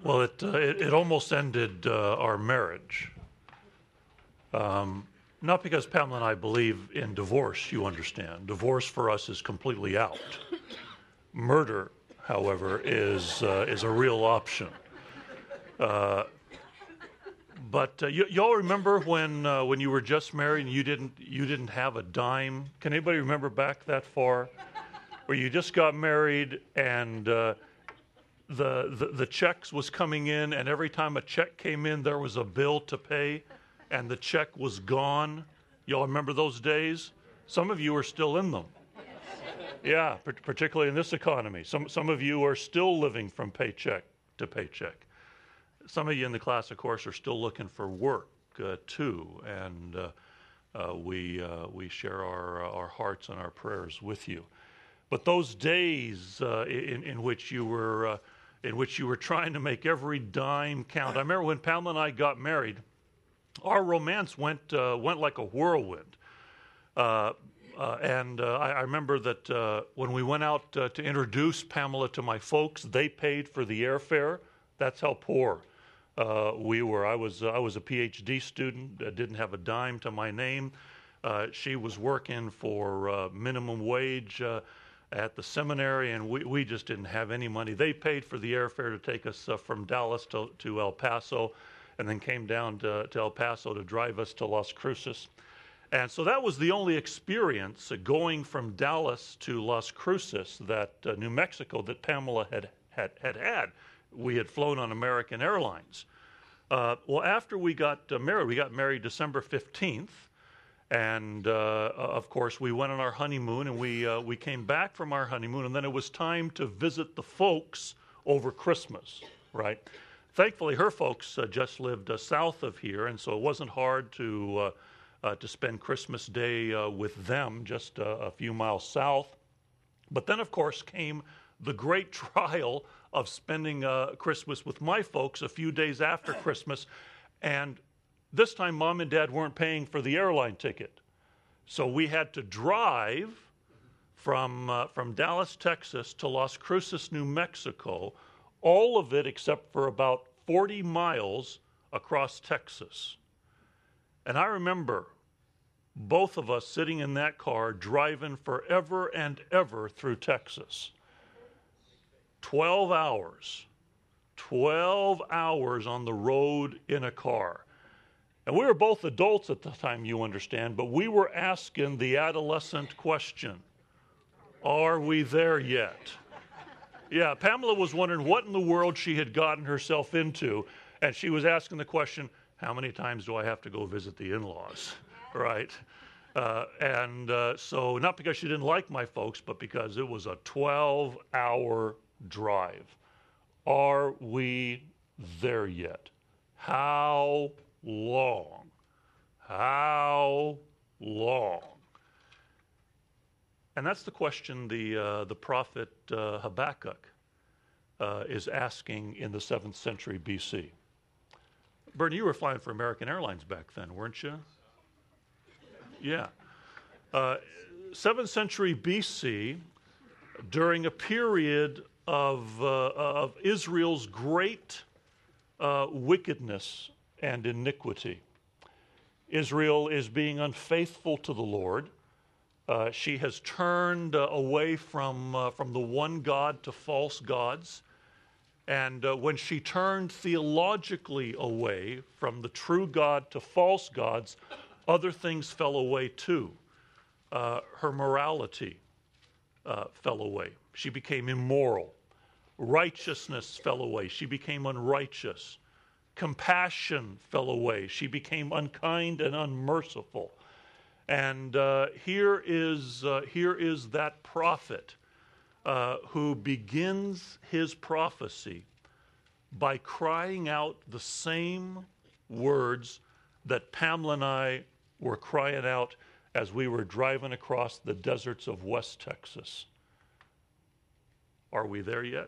Well, it almost ended our marriage. Not because Pamela and I believe in divorce, you understand. Divorce for us is completely out. Murder, however, is a real option. But y'all remember when you were just married and you didn't have a dime? Can anybody remember back that far, where you just got married and the checks was coming in, and every time a check came in, there was a bill to pay, and the check was gone? Y'all remember those days? Some of you are still in them. Yeah, particularly in this economy. Some of you are still living from paycheck to paycheck. Some of you in the class, of course, are still looking for work too, and we share our hearts and our prayers with you. But those days in which you were trying to make every dime count. I remember when Pamela and I got married, our romance went like a whirlwind. And I remember that when we went out to introduce Pamela to my folks, they paid for the airfare. That's how poor we were. I was a PhD student, didn't have a dime to my name. She was working for minimum wage at the seminary, and we just didn't have any money. They paid for the airfare to take us from Dallas to El Paso, and then came down to El Paso to drive us to Las Cruces. And so that was the only experience going from Dallas to Las Cruces, that New Mexico, that Pamela had. We had flown on American Airlines. Well, after we got married December 15th, and of course we went on our honeymoon, and we came back from our honeymoon, and then it was time to visit the folks over Christmas, right? Thankfully, her folks just lived south of here, and so it wasn't hard to spend Christmas Day with them, just a few miles south. But then, of course, came the great trial of spending Christmas with my folks a few days after Christmas, and this time Mom and Dad weren't paying for the airline ticket. So we had to drive from Dallas, Texas to Las Cruces, New Mexico, all of it except for about 40 miles across Texas. And I remember both of us sitting in that car driving forever and ever through Texas. 12 hours on the road in a car. And we were both adults at the time, you understand, but we were asking the adolescent question, are we there yet? Yeah, Pamela was wondering what in the world she had gotten herself into, and she was asking the question, how many times do I have to go visit the in-laws, right? So not because she didn't like my folks, but because it was a 12-hour drive. Are we there yet? How long? How long? And that's the question the prophet Habakkuk is asking in the 7th century BC. Bernie, you were flying for American Airlines back then, weren't you? Yeah. 7th century BC, during a period of Israel's great wickedness and iniquity. Israel is being unfaithful to the Lord. She has turned away from the one God to false gods. And when she turned theologically away from the true God to false gods, other things fell away too. Her morality fell away. She became immoral. Righteousness fell away. She became unrighteous. Compassion fell away. She became unkind and unmerciful. And here is that prophet who begins his prophecy by crying out the same words that Pamela and I were crying out as we were driving across the deserts of West Texas. Are we there yet?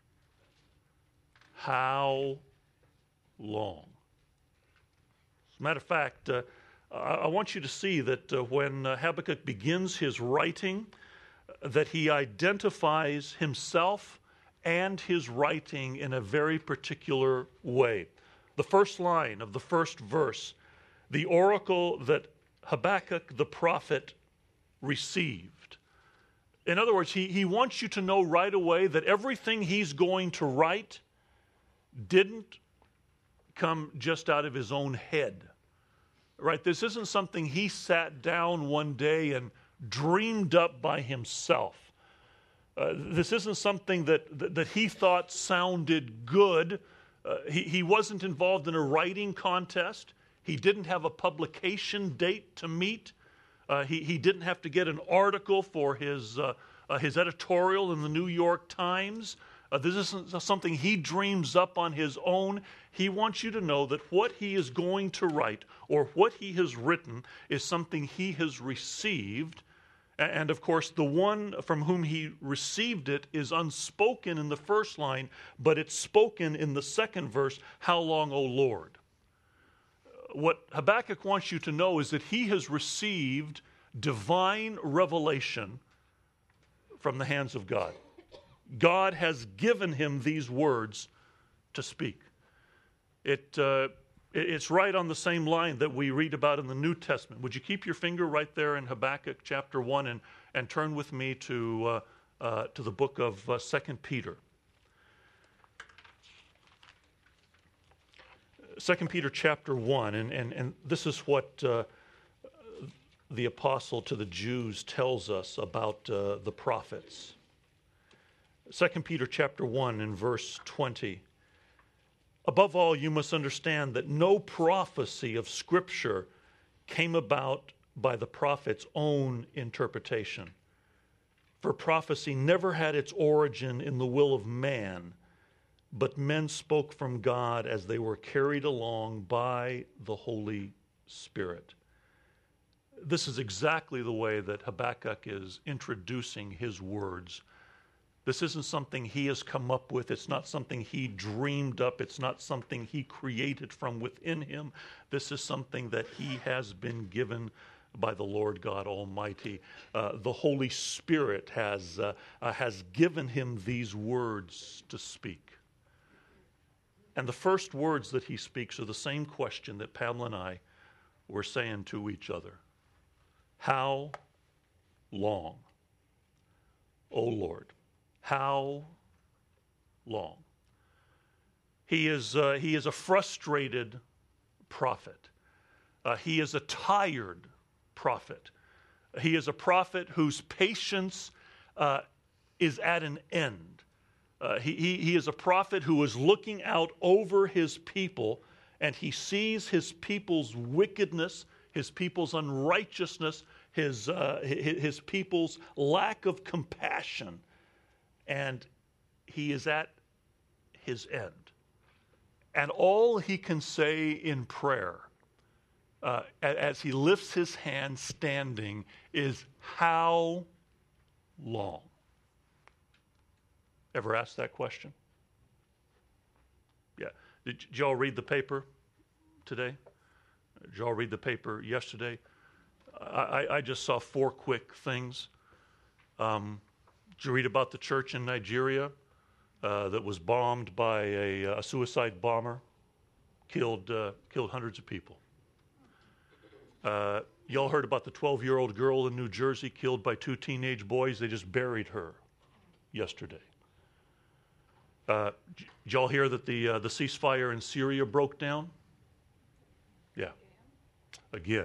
How long? As a matter of fact, I want you to see that when Habakkuk begins his writing, that he identifies himself and his writing in a very particular way. The first line of the first verse, the oracle that Habakkuk the prophet received. In other words, he wants you to know right away that everything he's going to write didn't come just out of his own head. Right? This isn't something he sat down one day and dreamed up by himself. This isn't something that he thought sounded good. He wasn't involved in a writing contest. He didn't have a publication date to meet. He didn't have to get an article for his editorial in the New York Times. This isn't something he dreams up on his own. He wants you to know that what he is going to write or what he has written is something he has received. And of course, the one from whom he received it is unspoken in the first line, but it's spoken in the second verse, "How long, O Lord?" What Habakkuk wants you to know is that he has received divine revelation from the hands of God. God has given him these words to speak. It's right on the same line that we read about in the New Testament. Would you keep your finger right there in Habakkuk chapter 1 and turn with me to the book of 2 Peter. 2 Peter chapter 1, and this is what the apostle to the Jews tells us about the prophets. 2 Peter chapter 1 and verse 20. Above all, you must understand that no prophecy of Scripture came about by the prophet's own interpretation. For prophecy never had its origin in the will of man, but men spoke from God as they were carried along by the Holy Spirit. This is exactly the way that Habakkuk is introducing his words. This isn't something he has come up with. It's not something he dreamed up. It's not something he created from within him. This is something that he has been given by the Lord God Almighty. The Holy Spirit has given him these words to speak. And the first words that he speaks are the same question that Pamela and I were saying to each other. How long, O Lord? How long? He is a frustrated prophet. He is a tired prophet. He is a prophet whose patience is at an end. He is a prophet who is looking out over his people, and he sees his people's wickedness, his people's unrighteousness, his people's lack of compassion. And he is at his end. And all he can say in prayer, as he lifts his hand standing, is, how long? Ever asked that question? Yeah. Did y'all read the paper today? Did y'all read the paper yesterday? I just saw 4 quick things. Did you read about the church in Nigeria that was bombed by a suicide bomber? Killed hundreds of people. Y'all heard about the 12-year-old girl in New Jersey killed by 2 teenage boys? They just buried her yesterday. Did y'all hear that the ceasefire in Syria broke down? Yeah, again.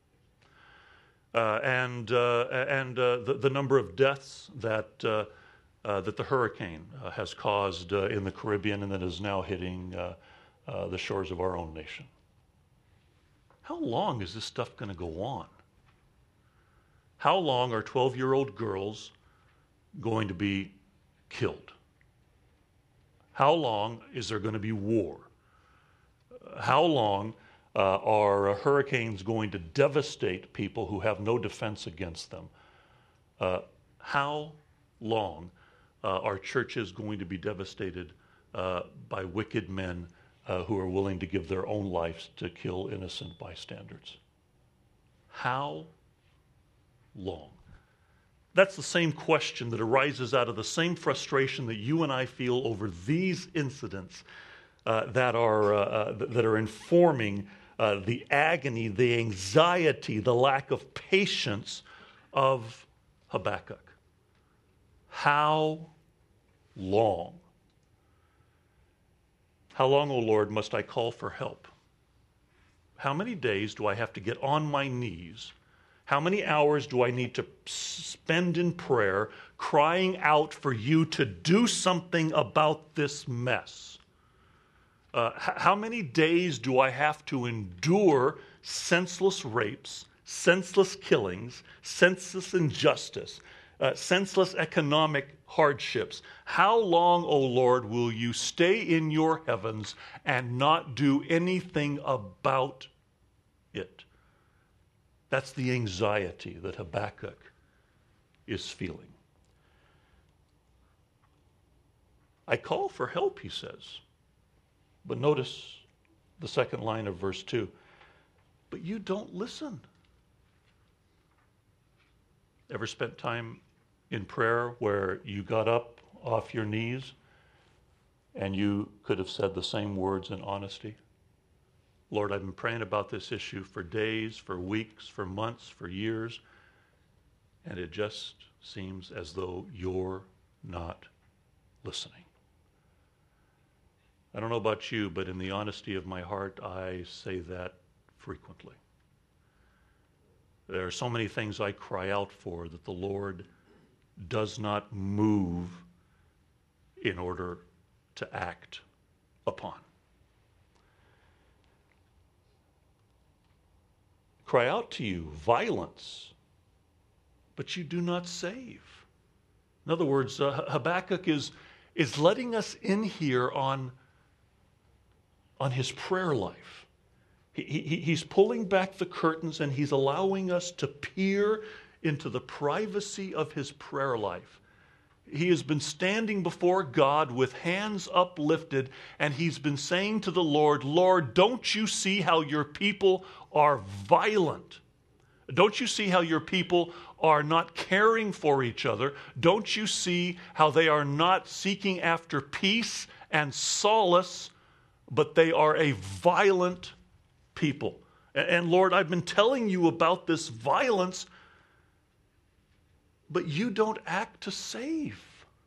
And the number of deaths that the hurricane has caused in the Caribbean and that is now hitting the shores of our own nation. How long is this stuff going to go on? How long are 12-year-old girls going to be killed? How long is there going to be war? How long are hurricanes going to devastate people who have no defense against them? How long are churches going to be devastated by wicked men who are willing to give their own lives to kill innocent bystanders? How long? That's the same question that arises out of the same frustration that you and I feel over these incidents that are informing the agony, the anxiety, the lack of patience of Habakkuk. How long? How long, O Lord, must I call for help? How many days do I have to get on my knees? How many hours do I need to spend in prayer, crying out for you to do something about this mess? How many days do I have to endure senseless rapes, senseless killings, senseless injustice, senseless economic hardships? How long, O Lord, will you stay in your heavens and not do anything about it? That's the anxiety that Habakkuk is feeling. I call for help, he says. But notice the second line of verse 2. But you don't listen. Ever spent time in prayer where you got up off your knees and you could have said the same words in honesty? Lord, I've been praying about this issue for days, for weeks, for months, for years, and it just seems as though you're not listening. I don't know about you, but in the honesty of my heart, I say that frequently. There are so many things I cry out for that the Lord does not move in order to act upon. Cry out to you, violence, but you do not save. In other words, Habakkuk is letting us in here on his prayer life. He's pulling back the curtains and he's allowing us to peer into the privacy of his prayer life. He has been standing before God with hands uplifted, and he's been saying to the Lord, Lord, don't you see how your people are violent? Don't you see how your people are not caring for each other? Don't you see how they are not seeking after peace and solace, but they are a violent people? And Lord, I've been telling you about this violence, but you don't act to save.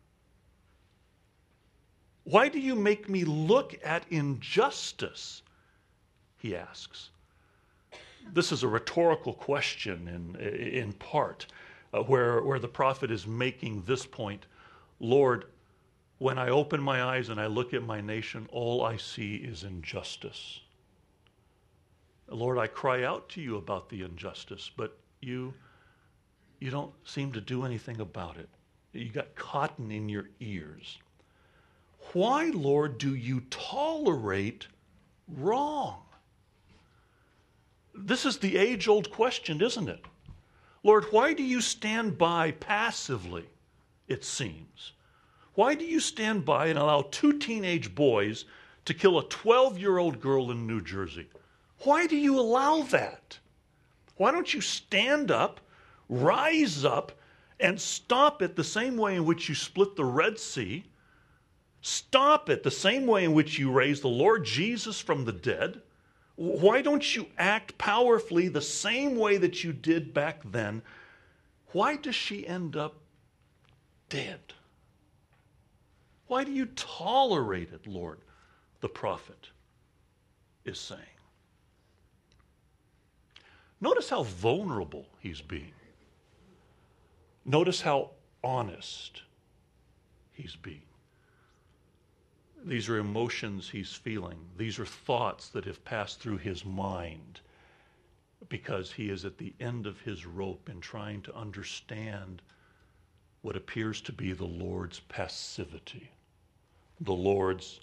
Why do you make me look at injustice? He asks. This is a rhetorical question in part, where the prophet is making this point. Lord, when I open my eyes and I look at my nation, all I see is injustice. Lord, I cry out to you about the injustice, but you don't seem to do anything about it. You got cotton in your ears. Why, Lord, do you tolerate wrong? This is the age-old question, isn't it? Lord, why do you stand by passively, it seems? Why do you stand by and allow two teenage boys to kill a 12-year-old girl in New Jersey? Why do you allow that? Why don't you stand up, rise up, and stop it the same way in which you split the Red Sea? Stop it the same way in which you raised the Lord Jesus from the dead? Why don't you act powerfully the same way that you did back then? Why does she end up dead? Why do you tolerate it, Lord? The prophet is saying. Notice how vulnerable he's being. Notice how honest he's being. These are emotions he's feeling. These are thoughts that have passed through his mind because he is at the end of his rope in trying to understand what appears to be the Lord's passivity, the Lord's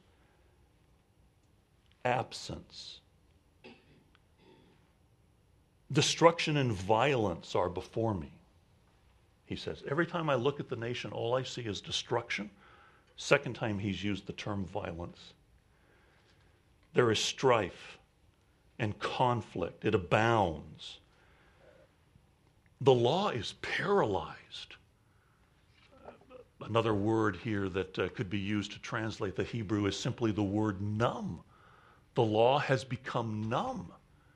absence. Destruction and violence are before me, he says. Every time I look at the nation, all I see is destruction. Second time he's used the term violence. There is strife and conflict. It abounds. The law is paralyzed. Another word here that could be used to translate the Hebrew is simply the word numb. The law has become numb.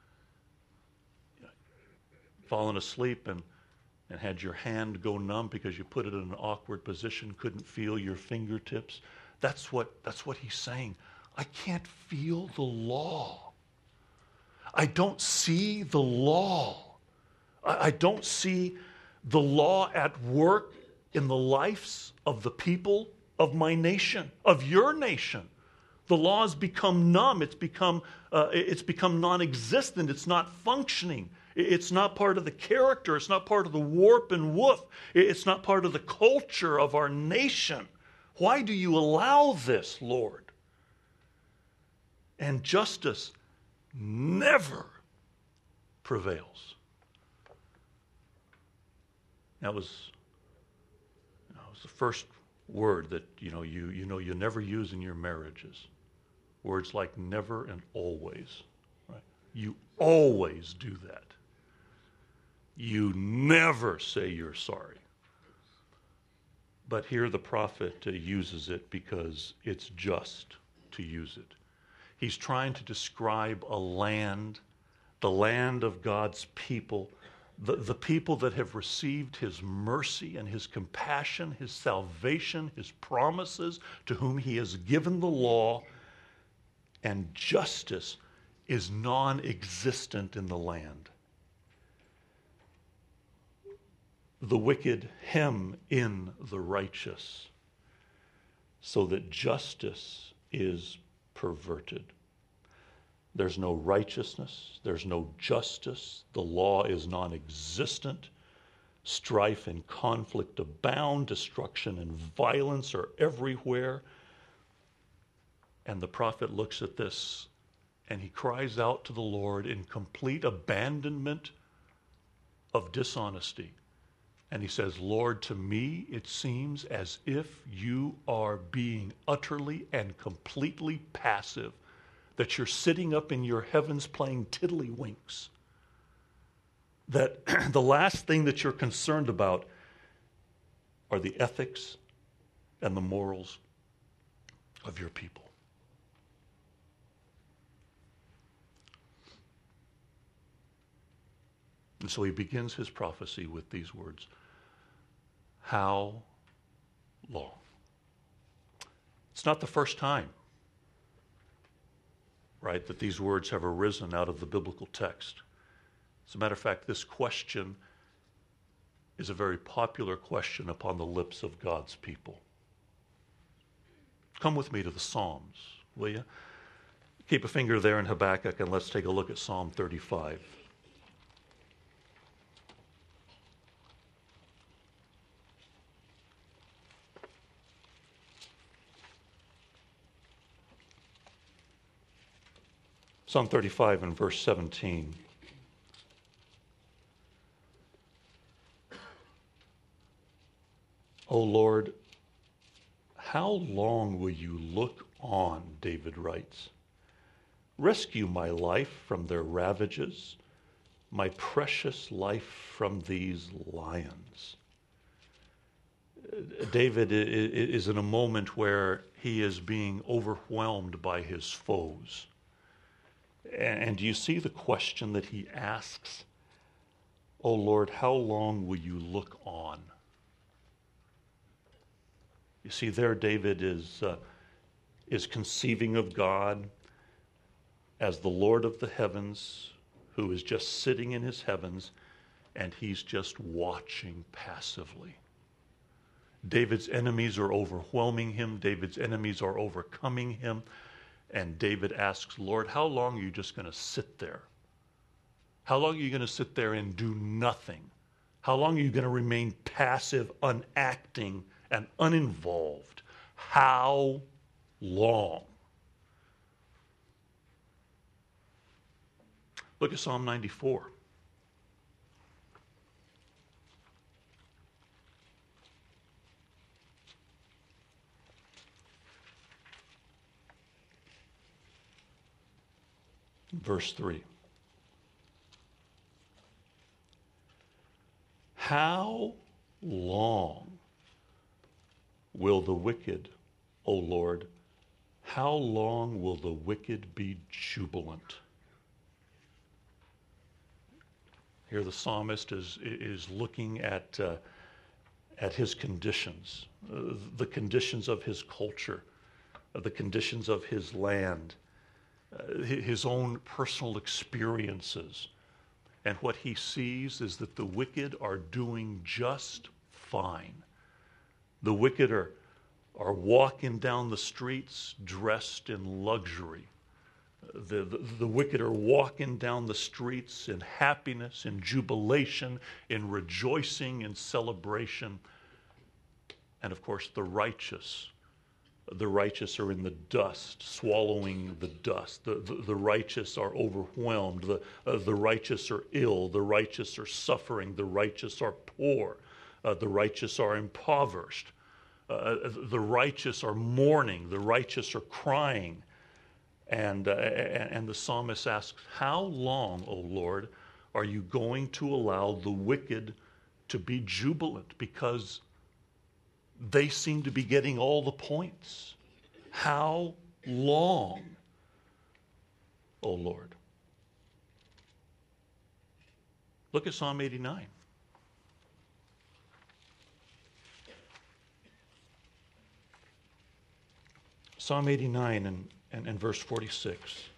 Fallen asleep and had your hand go numb because you put it in an awkward position, couldn't feel your fingertips. That's what he's saying. I can't feel the law. I don't see the law. I don't see the law at work in the lives of the people of my nation, of your nation. The law has become numb. It's become non-existent. It's not functioning. It's not part of the character. It's not part of the warp and woof. It's not part of the culture of our nation. Why do you allow this, Lord? And justice never prevails. That was the first word that you never use in your marriages. Words like never and always. Right? You always do that. You never say you're sorry. But here the prophet uses it because it's just to use it. He's trying to describe a land, the land of God's people, the people that have received his mercy and his compassion, his salvation, his promises, to whom he has given the law, and justice is non-existent in the land. The wicked hem in the righteous, so that justice is perverted. There's no righteousness, there's no justice, the law is non-existent, strife and conflict abound, destruction and violence are everywhere. And the prophet looks at this and he cries out to the Lord in complete abandonment of dishonesty. And he says, Lord, to me it seems as if you are being utterly and completely passive, that you're sitting up in your heavens playing tiddlywinks, that the last thing that you're concerned about are the ethics and the morals of your people. And so he begins his prophecy with these words. How long? It's not the first time, right, that these words have arisen out of the biblical text. As a matter of fact, this question is a very popular question upon the lips of God's people. Come with me to the Psalms, will you? Keep a finger there in Habakkuk and let's take a look at Psalm 35. Psalm 35 and verse 17. O Lord, how long will you look on, David writes. Rescue my life from their ravages, my precious life from these lions. David is in a moment where he is being overwhelmed by his foes. And do you see the question that he asks? Oh Lord, how long will you look on? You see, there David is conceiving of God as the Lord of the heavens, who is just sitting in his heavens, and he's just watching passively. David's enemies are overwhelming him. David's enemies are overcoming him. And David asks, Lord, how long are you just going to sit there? How long are you going to sit there and do nothing? How long are you going to remain passive, unacting, and uninvolved? How long? Look at Psalm 94. Verse 3. How long will the wicked, O Lord, how long will the wicked be jubilant? Here the psalmist is looking at his conditions, the conditions of his culture, the conditions of his land, his own personal experiences. And what he sees is that the wicked are doing just fine. The wicked are walking down the streets dressed in luxury. The wicked are walking down the streets in happiness, in jubilation, in rejoicing, in celebration. And of course, the righteous are in the dust, swallowing the dust. The righteous are overwhelmed. The righteous are ill. The righteous are suffering. The righteous are poor. The righteous are impoverished. The righteous are mourning. The righteous are crying. And the psalmist asks, how long, O Lord, are you going to allow the wicked to be jubilant? Because they seem to be getting all the points. How long, O Lord? Look at Psalm 89. Psalm 89 and verse 46.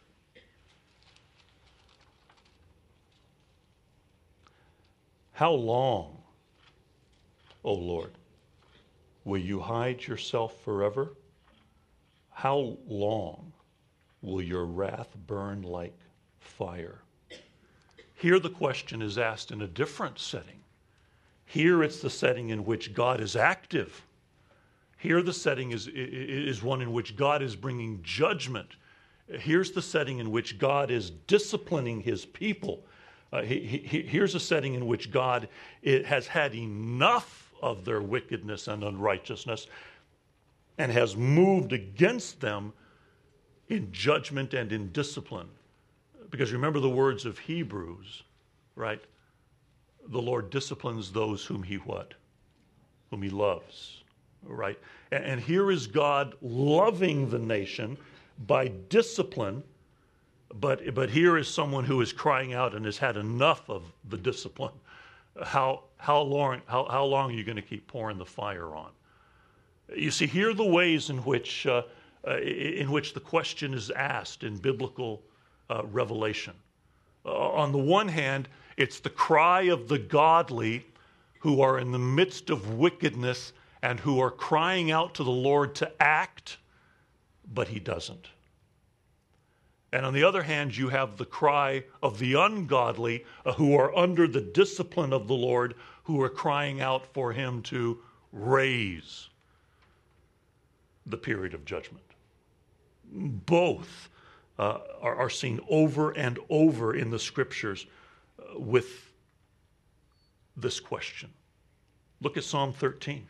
How long, O Lord, will you hide yourself forever? How long will your wrath burn like fire? Here the question is asked in a different setting. Here it's the setting in which God is active. Here the setting is one in which God is bringing judgment. Here's the setting in which God is disciplining his people. Here's a setting in which God has had enough of their wickedness and unrighteousness and has moved against them in judgment and in discipline. Because remember the words of Hebrews, right? The Lord disciplines those whom he what? Whom he loves. Right? And here is God loving the nation by discipline, but here is someone who is crying out and has had enough of the discipline. How long are you going to keep pouring the fire on? You see, here are the ways in which the question is asked in biblical revelation. On the one hand, it's the cry of the godly who are in the midst of wickedness and who are crying out to the Lord to act, but he doesn't. And on the other hand, you have the cry of the ungodly who are under the discipline of the Lord, who are crying out for him to raise the period of judgment. Both are seen over and over in the scriptures with this question. Look at Psalm 13.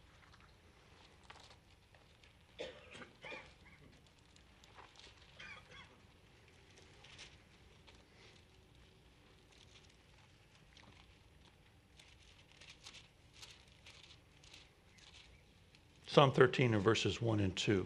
Psalm 13 and verses 1 and 2.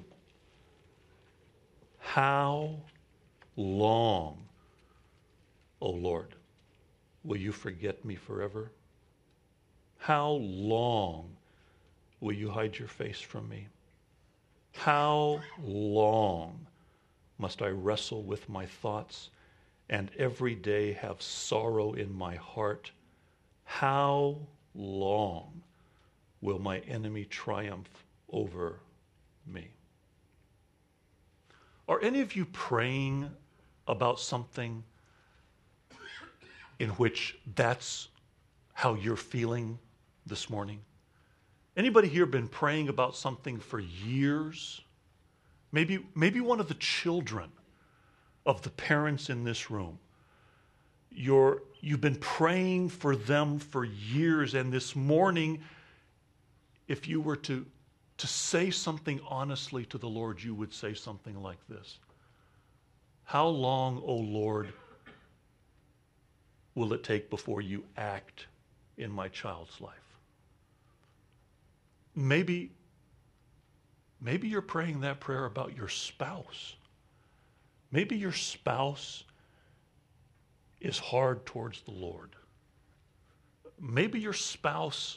How long, O Lord, will you forget me forever? How long will you hide your face from me? How long must I wrestle with my thoughts and every day have sorrow in my heart? How long will my enemy triumph over me? Are any of you praying about something in which that's how you're feeling this morning? Anybody here been praying about something for years? Maybe one of the children of the parents in this room. You've been praying for them for years, and this morning, if you were to say something honestly to the Lord, you would say something like this. How long, O Lord, will it take before you act in my child's life? Maybe Maybe you're praying that prayer about your spouse. Maybe your spouse is hard towards the Lord. Maybe your spouse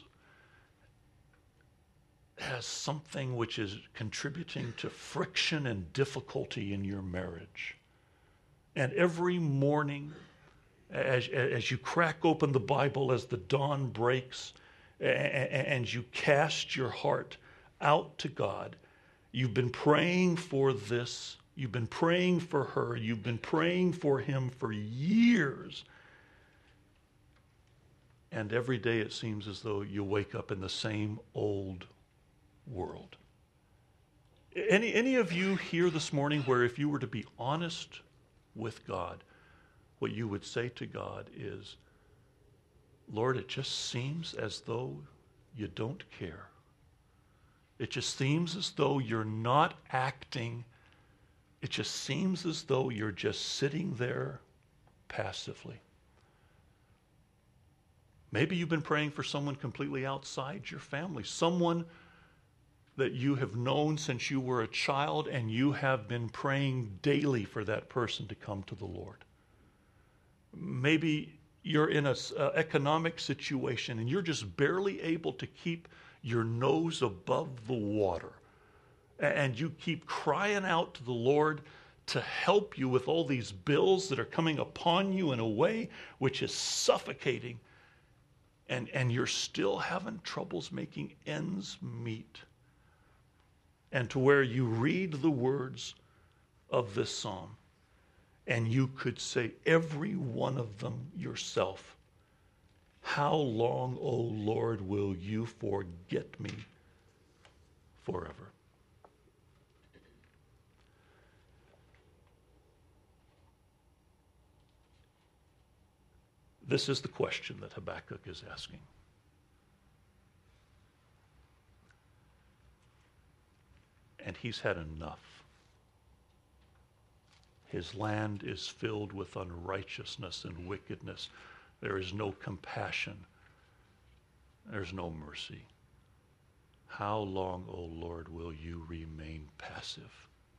has something which is contributing to friction and difficulty in your marriage. And every morning, as you crack open the Bible, as the dawn breaks, and you cast your heart out to God, you've been praying for this, you've been praying for her, you've been praying for him for years. And every day it seems as though you wake up in the same old world. Any of you here this morning where if you were to be honest with God, what you would say to God is, Lord, it just seems as though you don't care. It just seems as though you're not acting. It just seems as though you're just sitting there passively. Maybe you've been praying for someone completely outside your family, someone that you have known since you were a child, and you have been praying daily for that person to come to the Lord. Maybe you're in an economic situation and you're just barely able to keep your nose above the water. And you keep crying out to the Lord to help you with all these bills that are coming upon you in a way which is suffocating. And you're still having troubles making ends meet. And to where you read the words of this psalm, and you could say every one of them yourself. How long, O Lord, will you forget me forever? This is the question that Habakkuk is asking. And he's had enough. His land is filled with unrighteousness and wickedness. There is no compassion. There's no mercy. How long, O Lord, will you remain passive?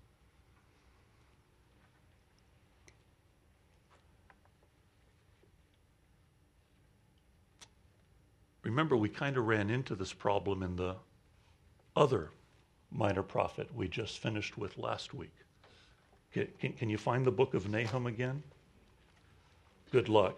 Remember, we kind of ran into this problem in the other minor prophet we just finished with last week. Can you find the book of Nahum again? Good luck.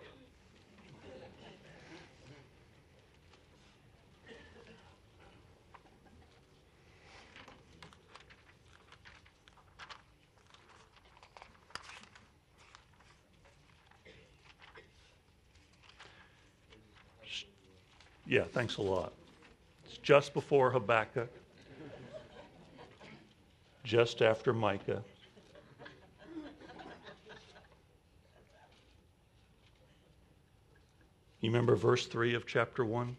Yeah, thanks a lot. It's just before Habakkuk, just after Micah. You remember verse 3 of chapter 1?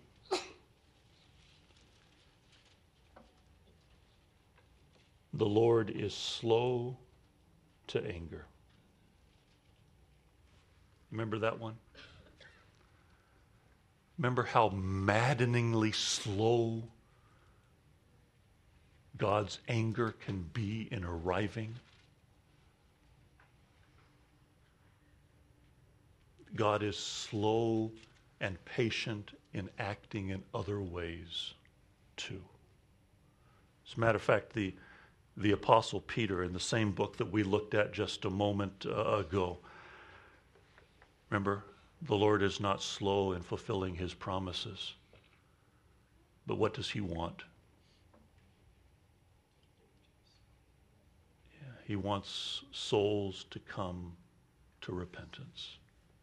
The Lord is slow to anger. Remember that one? Remember how maddeningly slow God's anger can be in arriving? God is slow and patient in acting in other ways too. As a matter of fact, the Apostle Peter, in the same book that we looked at just a moment ago, remember, the Lord is not slow in fulfilling his promises. But what does he want? He wants souls to come to repentance.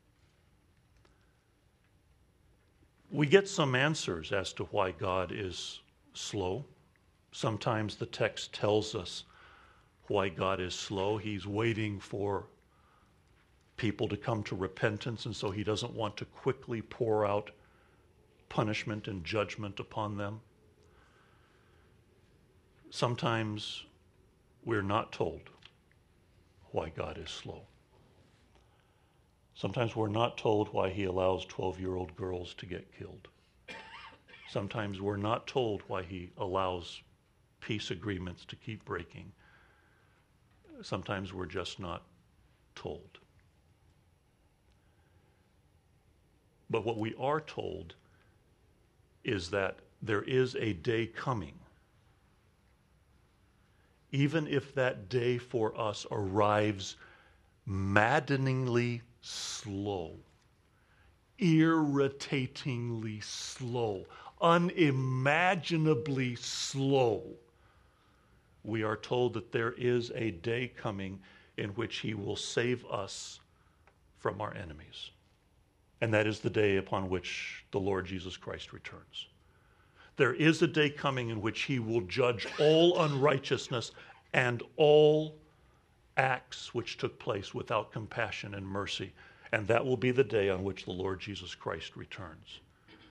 We get some answers as to why God is slow. Sometimes the text tells us why God is slow. He's waiting for people to come to repentance, and so he doesn't want to quickly pour out punishment and judgment upon them. Sometimes we're not told why God is slow. Sometimes we're not told why he allows 12-year-old girls to get killed. Sometimes we're not told why he allows peace agreements to keep breaking. Sometimes we're just not told. But what we are told is that there is a day coming, even if that day for us arrives maddeningly slow, irritatingly slow, unimaginably slow. We are told that there is a day coming in which he will save us from our enemies. And that is the day upon which the Lord Jesus Christ returns. There is a day coming in which he will judge all unrighteousness and all acts which took place without compassion and mercy. And that will be the day on which the Lord Jesus Christ returns.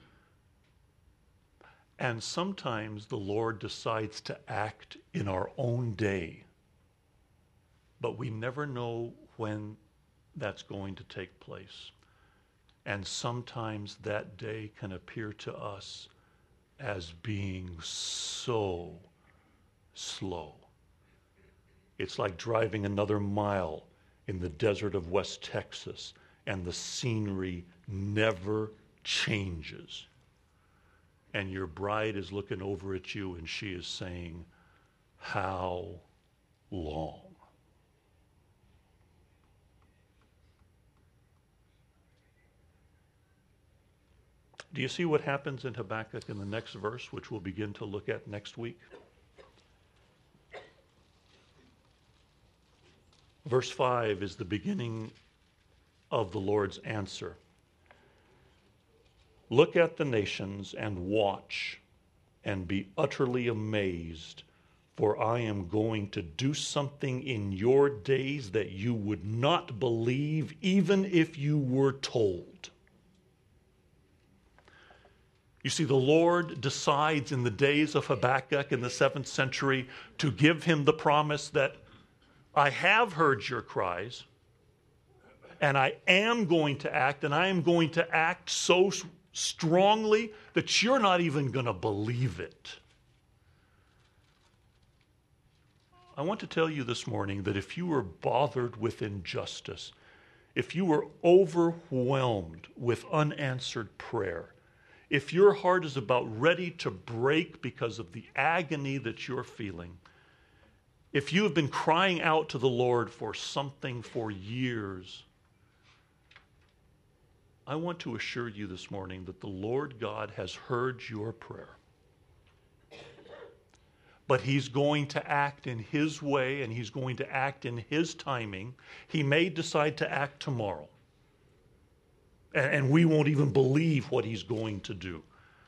And sometimes the Lord decides to act in our own day, but we never know when that's going to take place. And sometimes that day can appear to us as being so slow. It's like driving another mile in the desert of West Texas, and the scenery never changes. And your bride is looking over at you and she is saying, "How long?" Do you see what happens in Habakkuk in the next verse, which we'll begin to look at next week? Verse 5 is the beginning of the Lord's answer. Look at the nations and watch and be utterly amazed, for I am going to do something in your days that you would not believe even if you were told. You see, the Lord decides in the days of Habakkuk in the 7th century to give him the promise that I have heard your cries, and I am going to act, and I am going to act so strongly that you're not even going to believe it. I want to tell you this morning that if you were bothered with injustice, if you were overwhelmed with unanswered prayer, if your heart is about ready to break because of the agony that you're feeling, if you have been crying out to the Lord for something for years, I want to assure you this morning that the Lord God has heard your prayer. But he's going to act in his way, and he's going to act in his timing. He may decide to act tomorrow, and we won't even believe what he's going to do.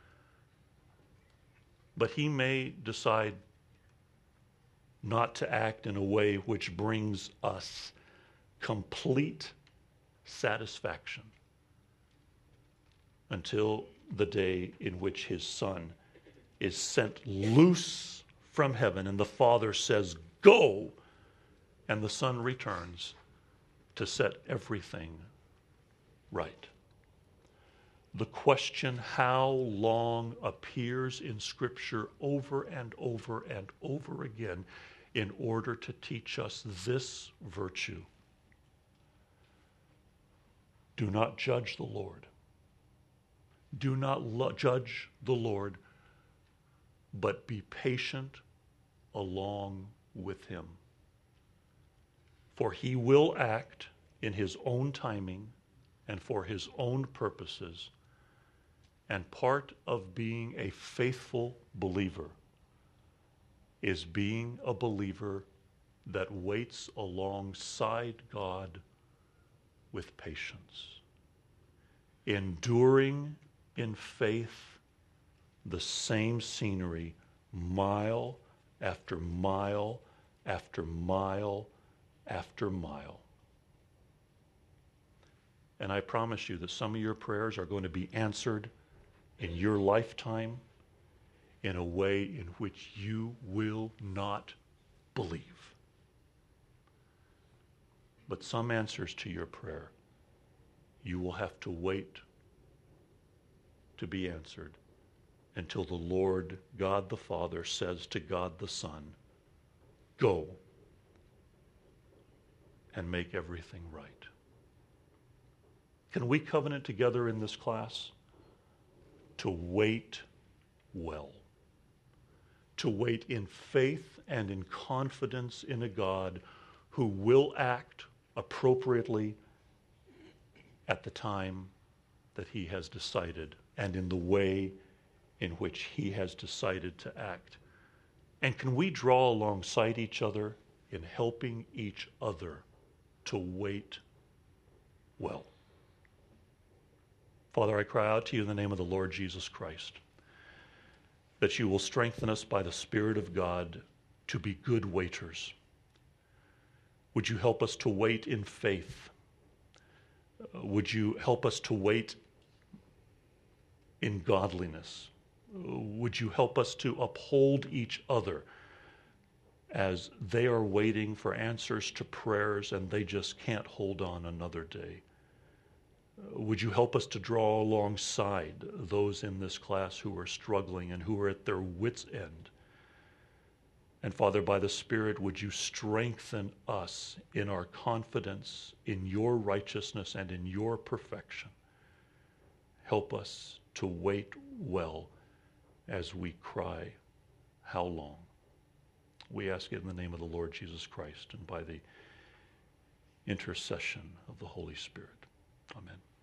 But he may decide not to act in a way which brings us complete satisfaction until the day in which his Son is sent loose from heaven and the Father says, "Go," and the Son returns to set everything right. The question, how long, appears in Scripture over and over and over again in order to teach us this virtue. Do not judge the Lord. Do not judge the Lord, but be patient along with him. For he will act in his own timing and for his own purposes. And part of being a faithful believer is being a believer that waits alongside God with patience, enduring in faith the same scenery mile after mile after mile after mile. And I promise you that some of your prayers are going to be answered in your lifetime in a way in which you will not believe. But some answers to your prayer, you will have to wait to be answered until the Lord God the Father says to God the Son, go and make everything right. Can we covenant together in this class to wait well, to wait in faith and in confidence in a God who will act appropriately at the time that he has decided and in the way in which he has decided to act? And can we draw alongside each other in helping each other to wait well? Father, I cry out to you in the name of the Lord Jesus Christ, that you will strengthen us by the Spirit of God to be good waiters. Would you help us to wait in faith? Would you help us to wait in godliness? Would you help us to uphold each other as they are waiting for answers to prayers and they just can't hold on another day? Would you help us to draw alongside those in this class who are struggling and who are at their wits' end? And Father, by the Spirit, would you strengthen us in our confidence in your righteousness and in your perfection? Help us to wait well as we cry, how long? We ask it in the name of the Lord Jesus Christ and by the intercession of the Holy Spirit. Amen.